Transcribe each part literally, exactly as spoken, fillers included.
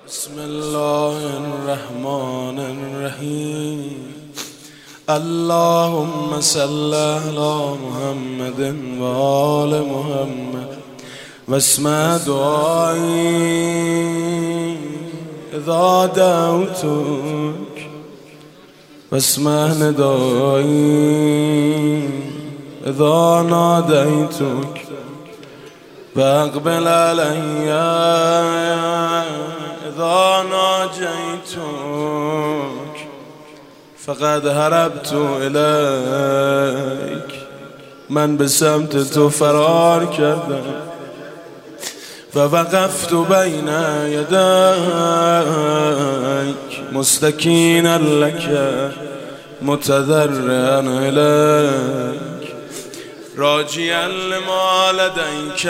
بسم الله الرحمن الرحیم. اللهم صل على محمد و آل محمد و اسمع دعایی اذا دعوتک و اسمع ندایی اذا نادیتک و اقبل علی اذا ناجیتک فقد هربت الیک. من به سمت تو فرار کردم و وقفت بین یدیک مستکینا لک متضرعا الیک راجیا لما لدیک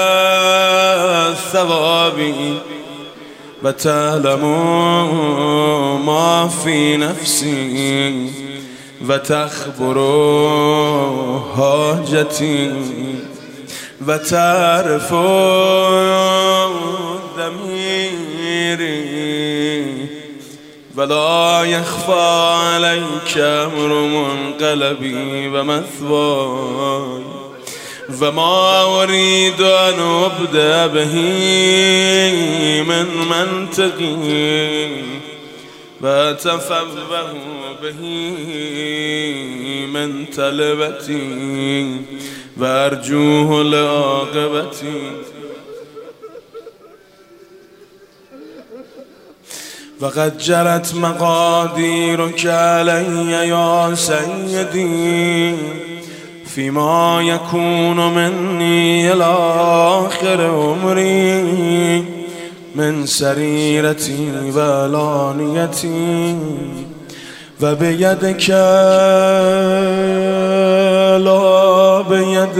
ثوابی و تعلم ما فی نفسی و تخبر حاجتی و تعرف ضمیری ولا یخفی علیک امر منقلبی و مثوای و ما اريد ان ابدأ به من منطقی و اتفوه به من طلبتی و ارجوه لعاقبتی. وقد جرت مقادیرک علی یا سیدی فيما يكون مني إلى آخر عمري من سريرتي وعلانيتي و بيدك لا بيد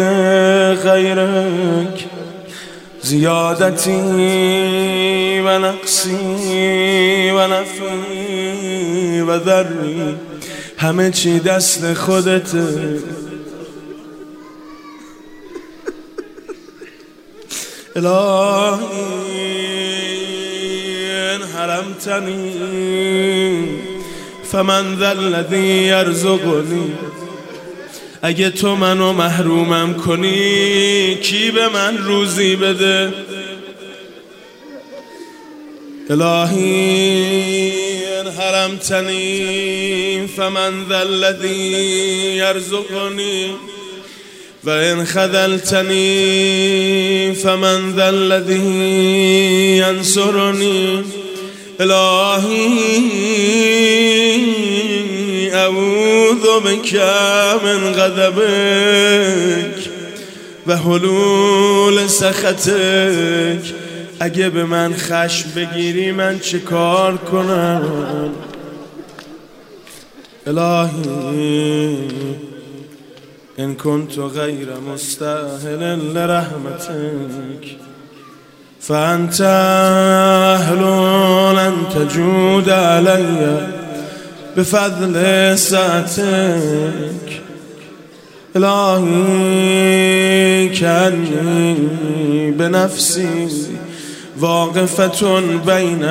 غيرك زيادتي و نقصي و نفعي و ذري همه چی دست خودته. الهی ان حرمتنی فمن ذا الذی یرزقنی. اگه تو منو محرومم کنی کی به من روزی بده؟ الهی ان حرمتنی فمن ذا الذی یرزقنی و ان خذلتنی فمن ذا الذی ینصرنی. الهی اعوذ بک من غضبک و حلول سخطک. اگه به من خشم بگیری من چه کار کنم؟ الهی إن كنت غير مستاهل لرحمتك فأنت أهل أن تجود علي بفضل سعتك. إلهي كأني بنفسي واقفة بين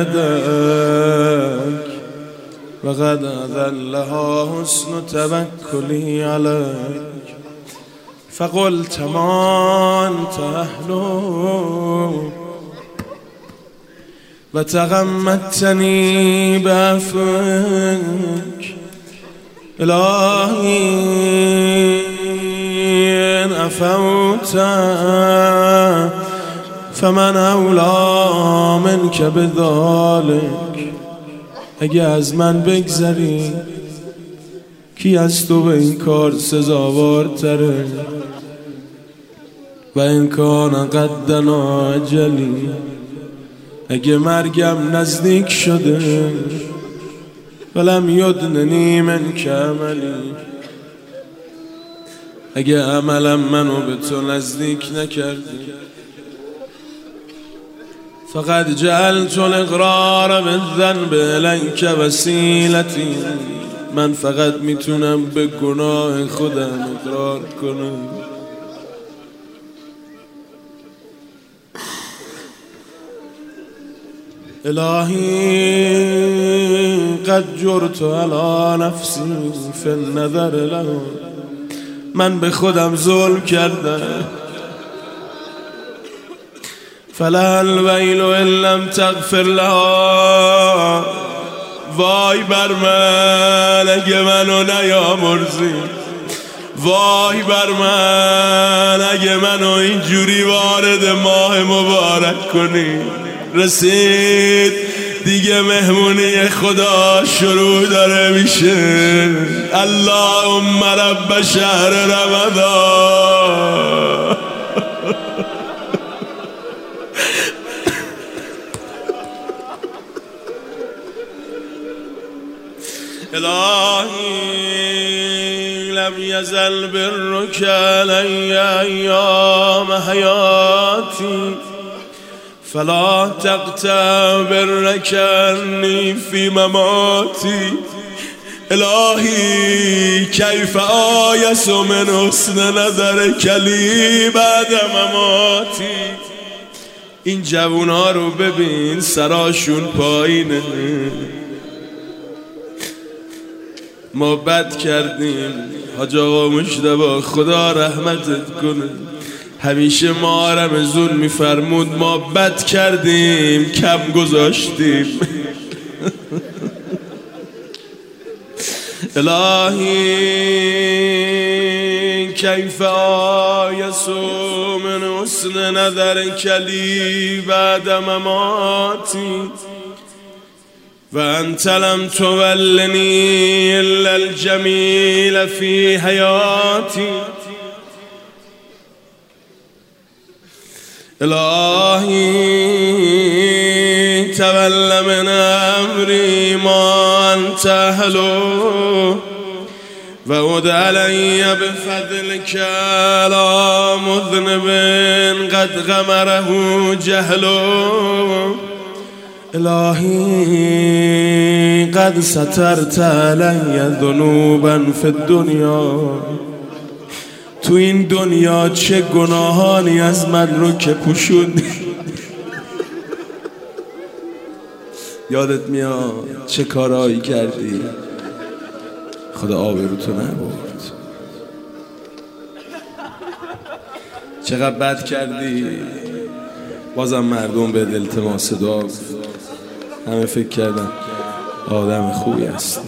يديك وقد أذلها حسن توكلي عليك فقلت ما أنت أهله وتغمدتني بعفوك. إلهي إن عفوت فمن أولى منك بذلك. اگه از من بگذری کی از تو به این کار سزاوارتره؟ و این کان قدنا اجلی. اگه مرگم نزدیک شده ولم یدننی من که عملی. اگه عملم منو به تو نزدیک نکردی فقط جعلت الاقرار بالذنب الیک وسیلتی. من فقط میتونم به گناه خودم اقرار کنم. الهی قد جرت علی نفسی فی النظر له، من به خودم ظلم کردم. فلها الویل ان لم تغفر لها، وای بر من اگه منو نیامرزی، وای بر من اگه منو اینجوری وارد ماه مبارک کنی. رسید دیگه مهمونی خدا شروع داره میشه. اللهم رب شهر رمضان. الهی لم یزل برک علی ایام حیاتی، فلا تقطع برک عنی فی مماتی. الهی کیف آیس من حسن نظرک لی بعد مماتی. این جوونا رو ببین سراشون پایینه، ما بد کردیم. حاج آقا مجتبی خدا رحمتت کنه همیشه ما رمضون میفرمود ما بد کردیم کم گذاشتیم. الهی کیف آیس من حسن نظرک لی بعد مماتی، و انت لم تولنی الا الجمیل فی حیاتی. الهی تول من امری ما انت اهله، و عد علی بفضلک علی مذنب قد غمره جهله. الهی قد سترت علی ذنوبا فی الدنیا، تو این دنیا چه گناهانی از من رو که پوشوندی. یادت میاد چه کارهایی کردی، خدا آبروتو نبرد. چقدر بد کردی، بازم مردم به التماس دعا، همه فکر کردن آدم خوبی هستی.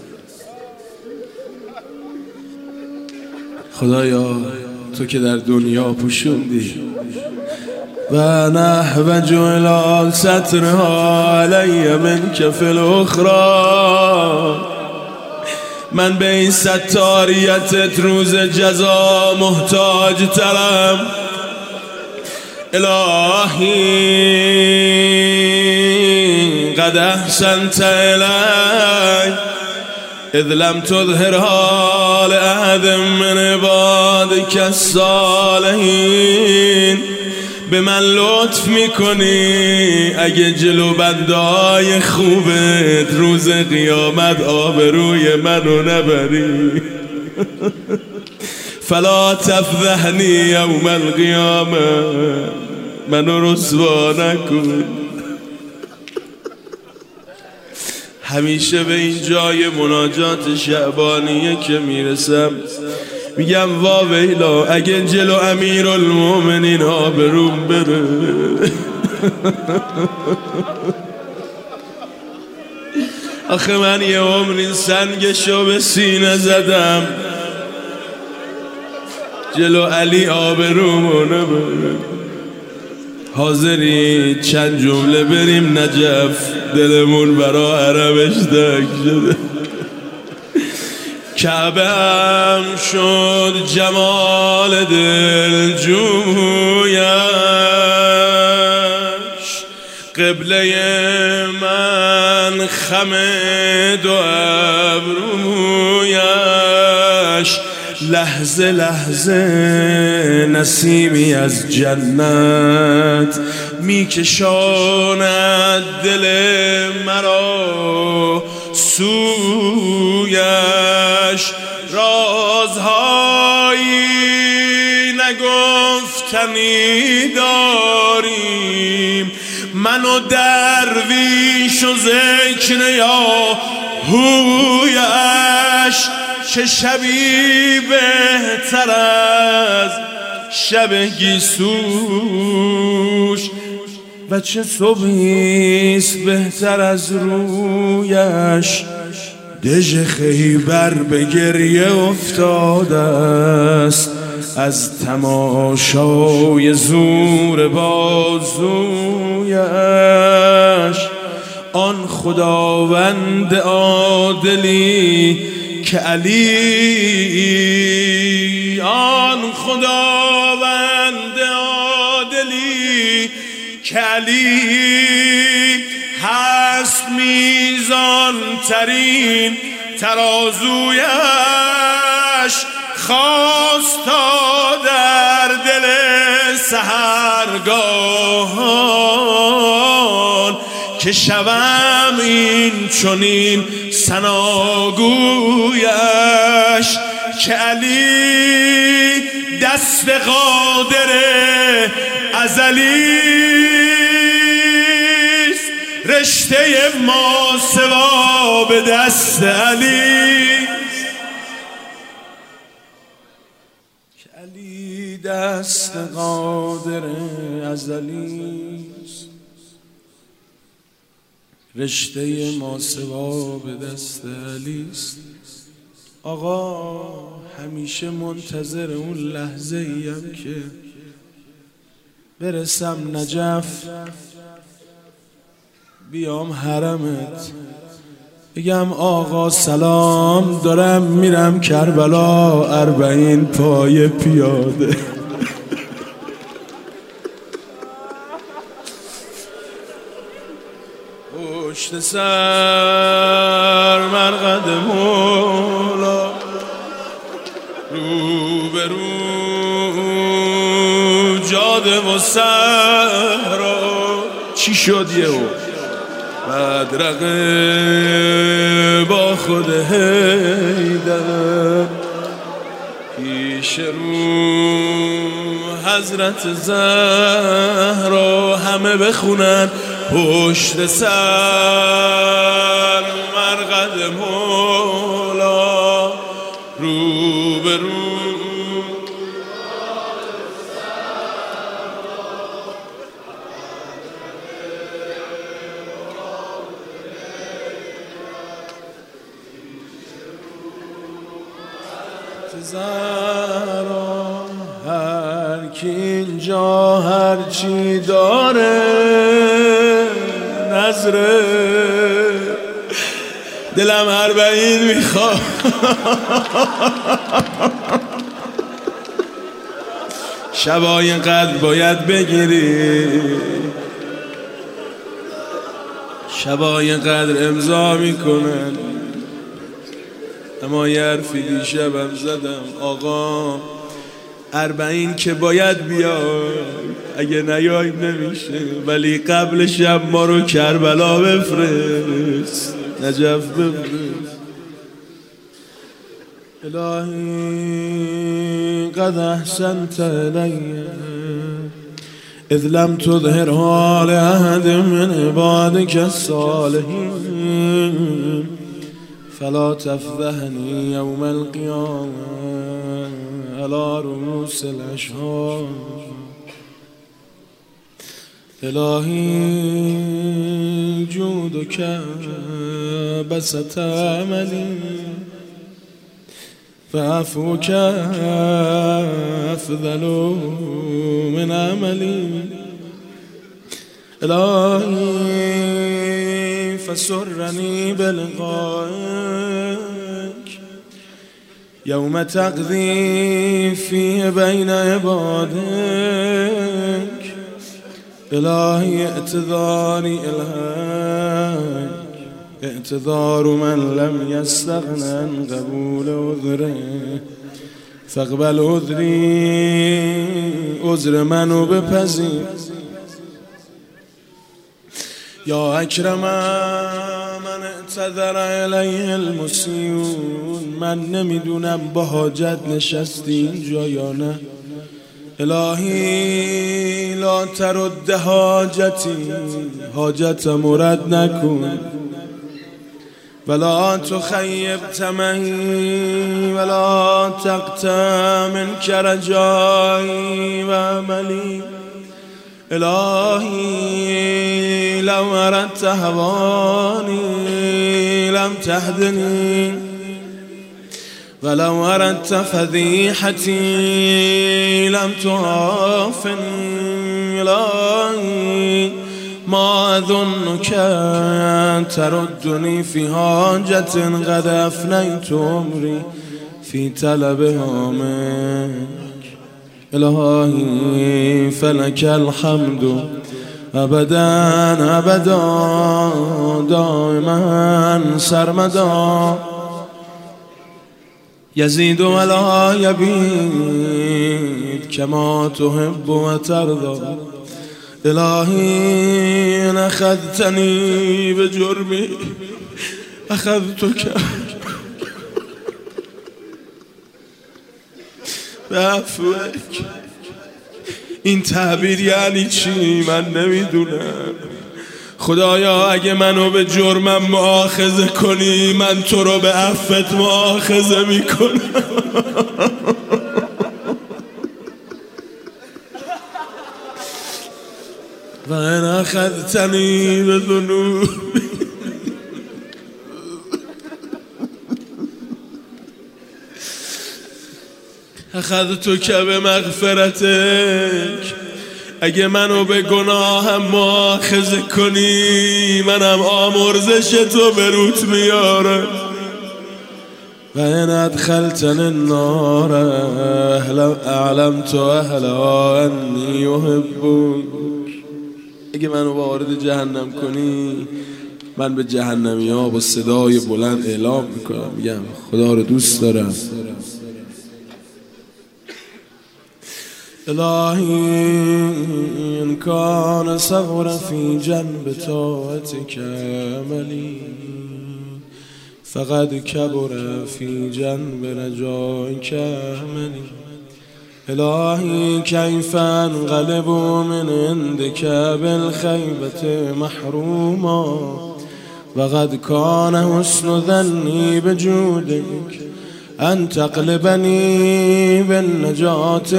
خدایا تو که در دنیا پوشوندی، و نحوج الى سترها علی منک فی الاخری. من به این ستاریتت روز جزا محتاج ترم. الهی قد احسنت الی اذ لم تظهرها لأحد من عبادك الصالحین. به من لطف میکنی اگه جلو بندای خوبت روز قیامت آبروی منو نبری. فلا تفضحنی یوم القیامه، منو رسوا نکن. همیشه به این جای مناجات شعبانیه که میرسم میگم وا ویلا اگه جلو امیرالمومنین آبروم بره. آخه من یه عمر این سنگشو به سینه زدم، جلو علی آبرومو نبره. حاضری چند جمله بریم نجف، دلمون برا عربش دک شده. کعبه هم شد جمال دل جویش، قبله من خم دو ابرویش. لحظه لحظه نسیمی از جنت میکشاند دل مرا سویش. رازهایی نگفتنی داریم من و درویش و ذکر یا هویش، چه شبی بهتر از شب گیسوش و چه صبحیست بهتر از رویش. دژ خیبر به گریه افتاده است از تماشای زور بازویش. آن خداوند عادلی که علی، آن خداوند عادلی که علی هست میزان ترین ترازویش. خواست تا در دل سحرگاهان که شوم این چنین ثناگویش. که علی دست قادر ازلیست، رشته ماسوا به دست علی. که علی دست قادر ازلیست، رشته ماسوا به دست علیست. آقا همیشه منتظر اون لحظه ایم که برسم نجف، بیام حرمت، بگم آقا سلام، دارم میرم کربلا اربعین پای پیاده. پشت سر مرقد مولا، رو به رو جاده و صحرا. چی شد یهو؟ بدرقه با خود حیدر، پیش رو حضرت زهرا. همه بخونن پشت سر مرقد مولا، رو به رو زهرا. هر کی اینجا هرچی داره نظره، دلم اربعین میخواد. شبای قدر باید بگیری، شبای قدر امضا میکنن. اما یه حرفی دیشبم زدم، آقا اربعین که باید بیاد، اگه نیاییم نمیشه، ولی قبل شب ما رو کربلا بفرست، نجف بفرست. الهی قد احسنت الی اذ لم تظهر حال احد من عبادك الصالحین فلا تفضحني يوم القيامة على رؤوس الأشهاد. إلهي جودك بسط أملي فعفوك أفضل من أملي. إلهي فسرني بلقائك يوم تقضي فيه بين عبادك. إلهي اعتذاري إلهك اعتذار من لم يستغن عن قبول عذره، فاقبل عذري عذر منو بپذیر. یا اکرم من اعتذر الیه المسیون. من نمیدونم با حاجت نشستی اینجا یا نه، الهی لا ترد حاجتی، حاجتم رد نکن، ولا تخیب طمعی ولا تقطع منک رجایی و عملی. الهی لو اردت هوانی لم تهدنی، ولو اردت فضیحتی لم تعافنی. الهی ما اظنک تردنی فی حاجة قد افنیت عمری فی طلبها منک. الهی فلک الحمد ابدا ابدا دائما سرمدا، یزید ولا یبید کما تحب و ترضی. الهی ان اخذتنی بجرمی اخذتک بعفوک. این تعبیر یعنی چی؟ من نمیدونم. خدایا اگه منو به جرمم مؤاخذه کنی، من تو رو به عفت مؤاخذه میکنم. و ان اخذتنی به ذنوب اخذتک به مغفرتک. اگه منو به گناهم مؤاخذه کنی، منم آمرزش تو به روت میارم. و ان ادخلتنی النار اعلمت اهلها انی احبک. اگه منو وارد جهنم کنی، من به جهنمی ها با صدای بلند اعلام میکنم، میگم خدا رو دوست دارم. الهی ان کان صغر فی جنب طاعتک عملی، فقد کبر فی جنب رجایک عملی. الهی کیف انقلب من عندک بالخیبة محروما، وقد کان حسن ظنی بجودک ان تقلبنی بالنجات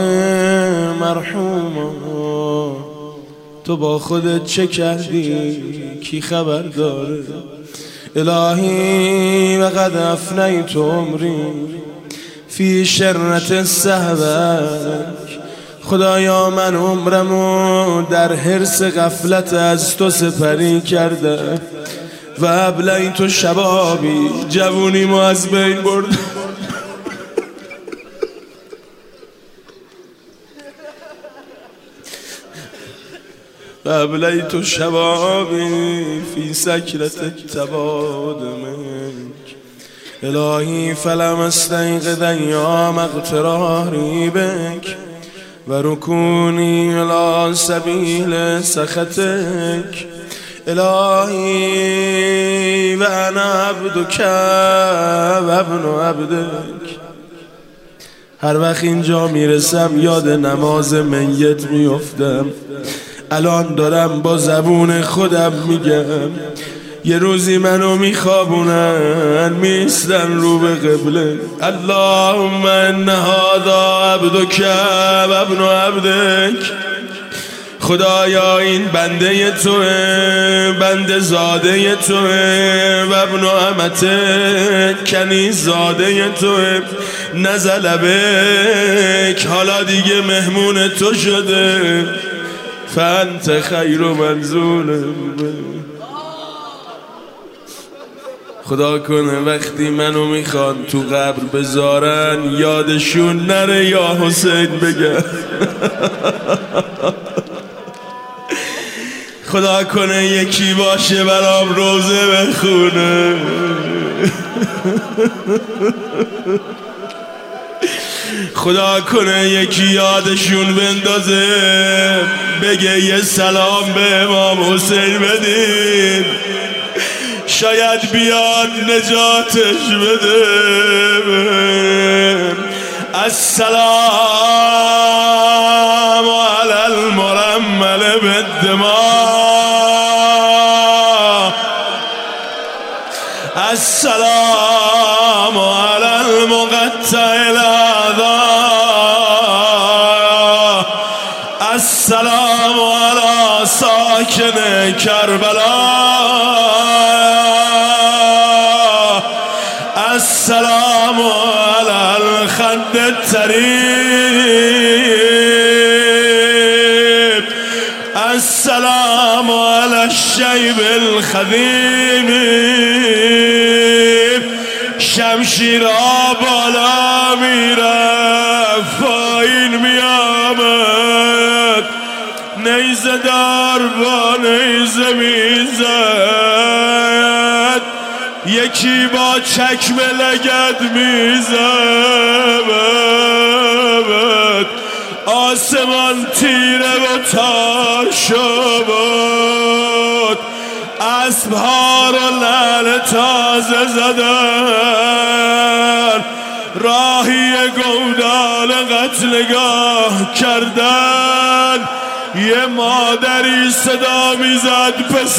مرحوما. تو با خودت چه کردی؟ کی خبر داره؟ الهی وقد افنیت عمری فی شرة الصحبک. خدایا من عمرمو در حرص غفلت از تو سپری کرده و ابلیت شبابی، جوونیمو از بین برد. و ابلیت شبابی فی سکرة التباد منک. الهی فلم استیقظ ایام اغتراری بک و رکونی الی سبیل سخطک. الهی و انا عبدک و ابن عبدک. هر وقت اینجا میرسم یاد نماز میت میافتم. الان دارم با زبون خودم میگم، یه روزی منو میخوابونن میستن رو به قبله. اللهم ان هذا عبدک و ابن عبدک. خدایا این بنده توه، بنده زاده توه و ابن امتک، کنیز زاده توه. نزل بک، حالا دیگه مهمون تو شده. فانت خیر منزول. خدا کنه وقتی منو میخوان تو قبر بذارن، یادشون نره یا حسین بگن. خدا کنه یکی باشه برام روزه بخونه. خدا کنه یکی یادشون بندازه بگه یه سلام به امام حسین بدین، شاید بیاد نجاتش بده. السلام على المرمل بالدماء، السلام على المقطع الأعضاء، السلام على ساكن كربلاء، السلام على الخد التريب، السلام على الشيب الخذيم، شمشیرها بالا میرفت پایین میامد، نیزه دار با نیزه میزد، یکی با چکم لگد میزد، آسمان تیره و تار شد، اسبها رو لعل تازه زدن، راهی گودال قتلگاه کردن، یه مادری صدا میزد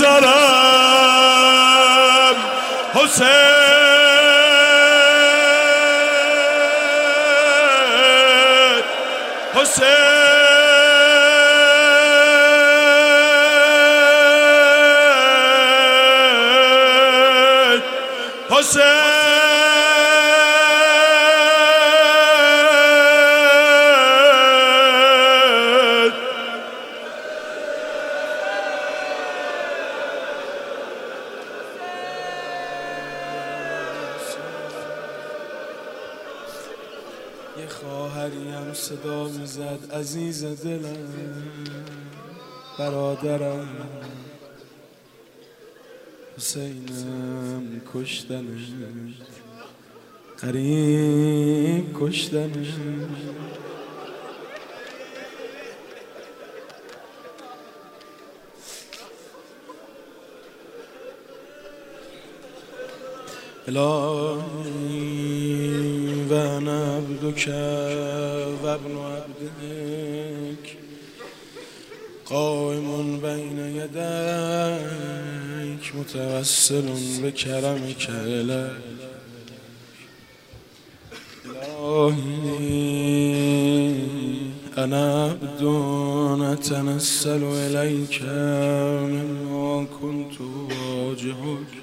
پسرم حسین، حسین، حسین. یه خواهریم صدا میزد عزیز دلم، برادرم حسینم، کشتنش قریب کشتنش. الهی و انا عبدک و ابن عبدک قائم بین یدیک متوسل بکرمک الیک. الهی انا عبد اتنسل الیک مما كنت واجهک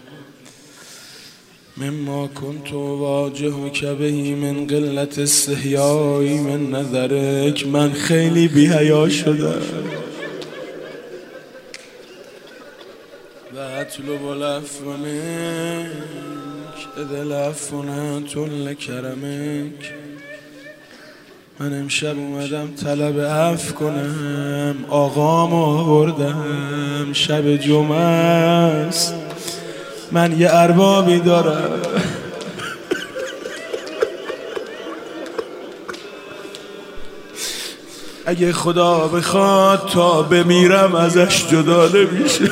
مما كنت واجهك به من قلت استحیایی من نظرک. من خیلی بی حیا شدم و اطلب العفو منک اذ العفو لکرمک. من امشب اومدم طلب عفو کنم، آقام آوردم، شب جمعه است، من یه اربابی دارم، اگه خدا بخواد تا بمیرم ازش جدا نمیشه.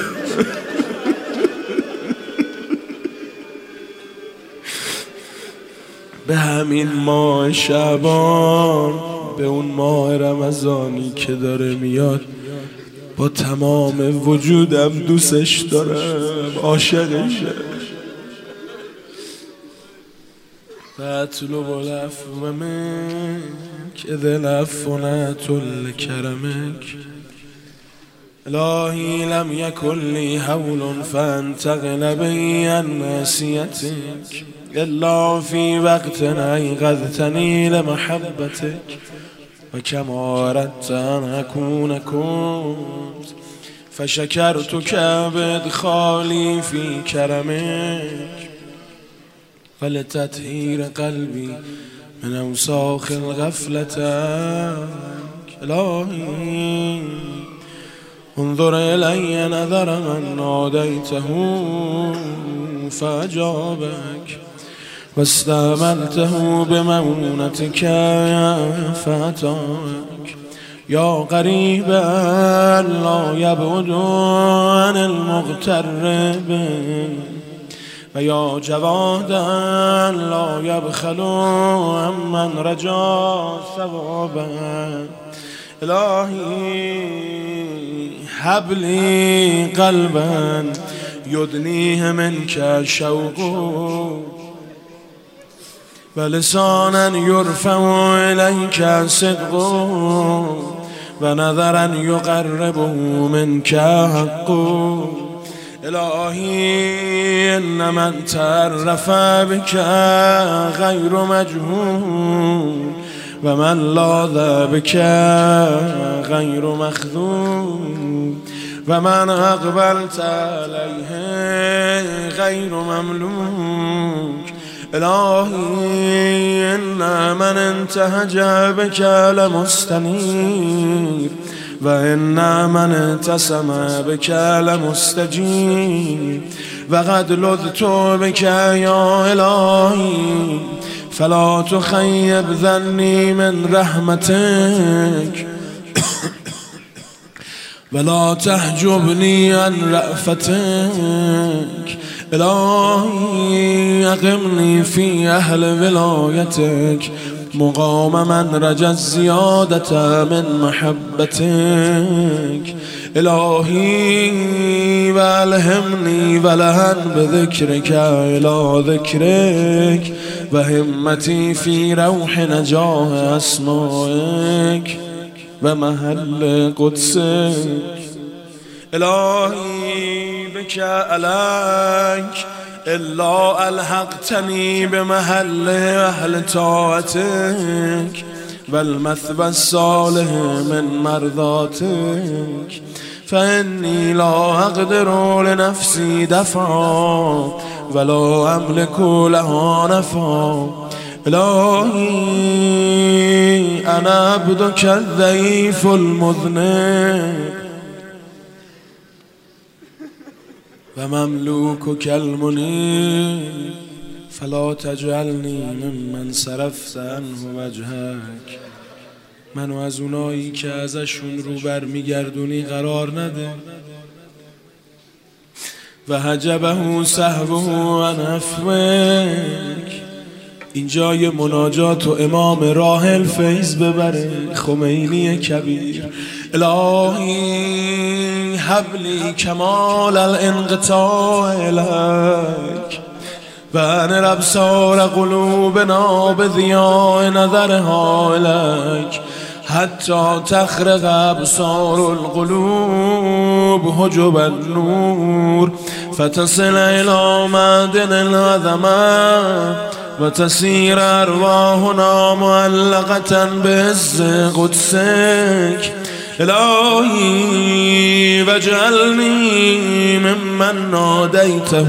به همین ماه شعبان، به اون ماه رمضانی که داره میاد، با تمام وجودم دوستش دارم، عاشقشم. فاطلب العفو منک اذ العفو لکرمک. الهی لم یکن لی حول فانتقل بی عن ناسیتک الا فی وقت ایقظتنی لمحبتک و کما اردت ان اکون کنت فشکرتک بادخالی فی کرمک ولتطهیر قلبی من اوساخ الغفلتک. الهی انظر الی نظر من نادیته فاجابک واستعملته بمعونتك فاتاك یا قریبا لا یبعد عن المغترب و یا جوادا لا یبخل من رجا ثوابا الهی هب لی قلبا یدنیه منک شوق و لسانا یرفع الیک صدق و نظرا یقربه منک حق الهی ان من تعرف بک غیر مجهول و من لاذ بک غیر مخذول و من اقبلت علیه غیر مملوک الهی ان من انتهج بک لمستنیر و ان من انتسم بک لمستجیر و قد لذت بک یا الهی فلا تخیب ظنی من رحمتک ولا تحجبنی عن رأفتک الهی اقمنی فی اهل ولایتک مقام من رجا الزیادة من محبتک الهی و الهمنی ولهن بذکرک الی ذکرک و همتی فی روح نجاه اسمائک و محل قدسک الهی بک علیک الا الحقتنی بمحل اهل طاعتک والمثوى الصالح من مرضاتک فانی لا اقدر لنفسی دفعا ولا املك لها نفعا الهی انا عبدک الضعیف المذنب و مملوکک المنیب فلا تجعلنی ممن صرفت عنه وجهک منو از اونایی که ازشون رو بر میگردونی قرار نده و حجبه سهوه عن عفوک اینجا یه مناجات و امام راحل فیض ببره خمینی کبیر الهی حبلی کمال الانقطاع الیک و انر ابصار قلوبنا بضیاء نظرها الیک حتی تخرق ابصار القلوب حجب النور فتصل الى معدن العظمه و تسیر ارواحنا معلقة بعز قدسک الهی واجعلنی ممن نادیته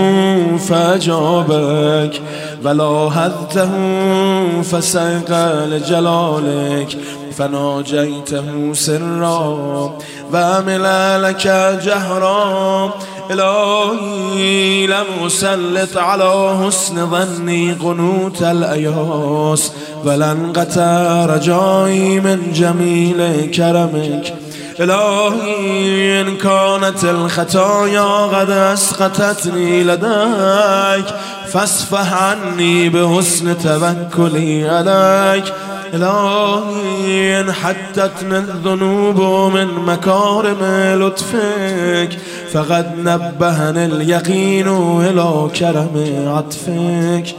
فاجابک ولا حدته فسق لجلالک فناجیته سرا و عمل لك جهرا الهی لم اسلط على حسن ظنی قنوت الایاس ولن قطع رجایی من جمیل کرمک الهی ان كانت الخطايا قد اسقطتني لديك فاصفح عني بحسن توكلي عليك الهی ان حتتني الذنوب من مكارم لطفك فقد نبهني اليقين الى كرم عطفك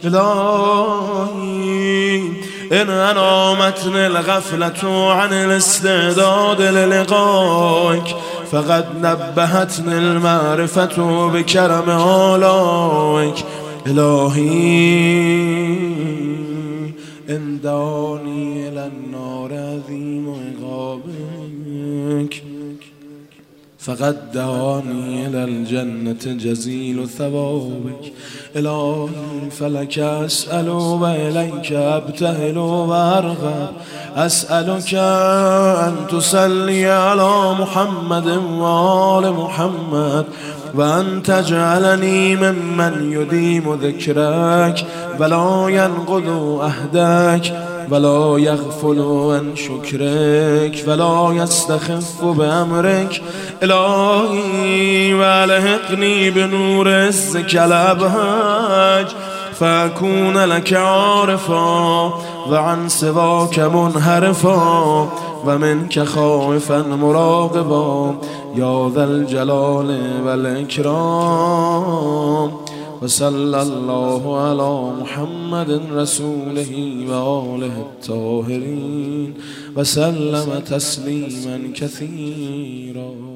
الهی ان انامتني الغفلة عن الاستعداد للقائك فقد نبهتني المعرفة بكرم آلائك الهی ان دعاني الى النار عظيم عقابك فقد دعاني الى الجنة جزيل ثوابك الهی فلك اسأل و الیک ابتهل و ارغب اسألك ان تصلي على محمد و آل محمد و ان تجعلني ممن يديم ذكرك ولا ينقض عهدك ولا يغفل عن شكرك ولا يستخف بأمرك إلهي والحقني بنور عزك الأبهج فأكون لك عارفا وعن سواك منحرفا ومنك خائفا مراقبا يا ذا الجلال والإكرام وصلى الله على محمد رسوله وآله الطاهرين وسلم تسليما كثيرا.